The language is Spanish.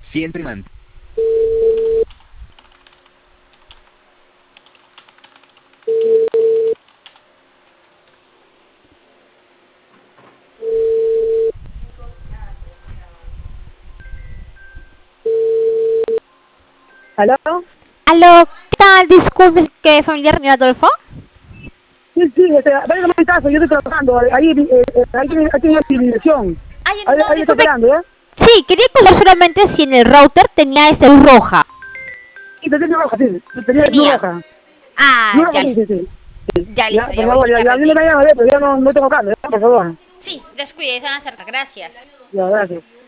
Siempre mantén. ¿Aló? Aló, ¿qué tal? Disculpe, ¿qué familiar señor Adolfo? Sí, vaya a caso, yo estoy trabajando, ahí tiene mi dirección. Ay, Ahí no, me está disculpe. esperando, ¿ya? Sí, quería conocer solamente si en el router tenía luz roja. Sí, tenía roja, sí, tenía luz Tenía. roja. Ah, Luz roja, ya, sí, sí, sí. ya Ya, listo, por ya voy a favor, ya chequearlo dime entonces. mañana, pero ya no estoy tocando, ¿ya? Por favor. Sí, descuide, están cerca, gracias. Ya, gracias.